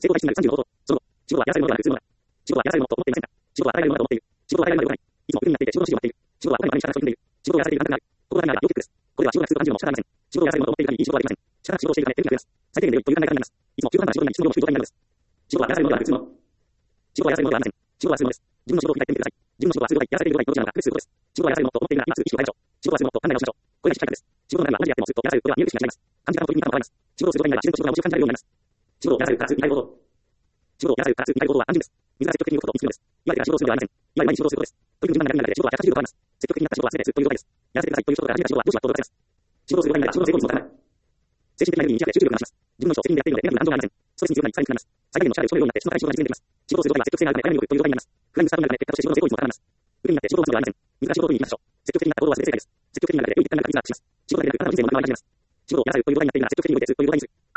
成功が必須になる30の方法。その後、仕事はやらされるものではなく普通のものだ。仕事はやらされるものと思っていませんが、仕事は与えられるものだと思っている。仕事は与えられるものではない。いつも苦になっていて仕事の指示を待っている。仕事は他にも他に従っている。仕事をやらされている感覚がある。ここが何なら要チェックです。これは仕事が普通と感じるのも仕方ありません。仕事をやらされるものと思っている限りいい仕事はできません。しかし仕事をしているため、得るになります。最低限で良いという考え方になります。いつも中途半端な仕事になり、質の量も中途半端になるのです。仕事はやらされるものではなく普通のもの。仕事はやらされるものではありません。仕事はするものです。自分の仕事を振り返ってみてください。自分の仕事はする度やらされている度合いどちらの方が苦しいことです。仕事はやらされるものと思っているなら今すぐ意識を変えましょう。仕事はするものと考え直しましょう。これが意識改革です。仕事の何が同じであってもずっとやらされることは見える意識が違います。感じ方の取り組み方も変わります。仕事をすることが自然と仕事が面白く感じられるようになります。仕事をやらされるからすぐ見たい行動。仕事をやらされるからすぐ見たい行動は安心です。自ら積極的に動くことを見つけるのです。いわゆる仕事をするのではありません。いわゆる毎日仕事をすることです。という順番が長くなるので仕事は180度変わります。積極的になった仕事は全てずっということです。やらせてくださいということから始めた仕事はどうしようかと言われます。仕事をする場合になら仕事の成功につながる。精神的なエネルギーに自分で集中力が増します。自分の仕事を責任でやっているのでエネルギーの安定がありません。ストレスに強くなり、疲れにくくなります。最大限の力でを占めるようになって質の高い仕事が実現できます。仕事をする場合は積極性があるため早めに動くという状態になります。フライングスタートになるため結果として仕事の成功率も高まります。無理になって仕事をするのではありません。難しいことを取りに行きましょう。積極的になった行動は全て正解です。積極的になるだけで良い結果になる確率がアップします。仕事だけでなく体の人生も学びになります。仕事をやらされるという状態になっているなら積極的に動いてずっという状態にする。